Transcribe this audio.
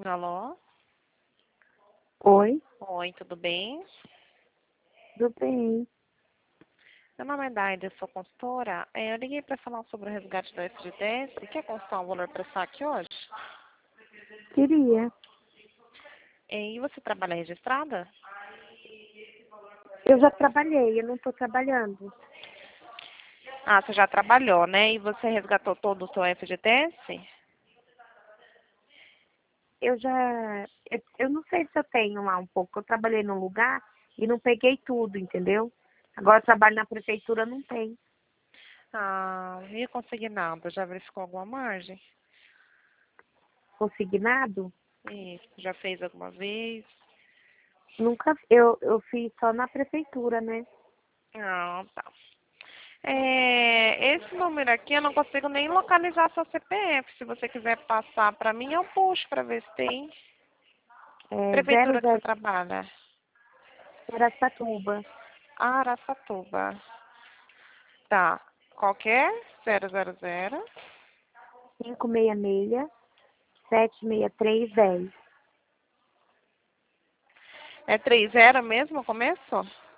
Alô? Oi, Oi, tudo bem? tudo bem? Meu nome é Daida, eu sou consultora. Eu liguei para falar sobre o resgate do FGTS. Quer constar um valor para saque hoje? Queria. E você trabalha registrada? Eu já trabalhei, eu não estou trabalhando. Ah, você já trabalhou, né? E você resgatou todo o seu FGTS? Eu não sei se eu tenho lá um pouco. Eu trabalhei num lugar e não peguei tudo, entendeu? Agora eu trabalho na prefeitura, não tem. Ah, e consignado? Já verificou alguma margem? Consignado? Isso, já fez alguma vez? Nunca, eu fiz só na prefeitura, né? Ah, tá. Esse número aqui eu não consigo nem localizar seu CPF. Se você quiser passar para mim, eu puxo para ver se tem. É Prefeitura que você trabalha? Aracatuba, Araçatuba. Tá. Qualquer? 000. 566-763-10. É 30 mesmo o começo?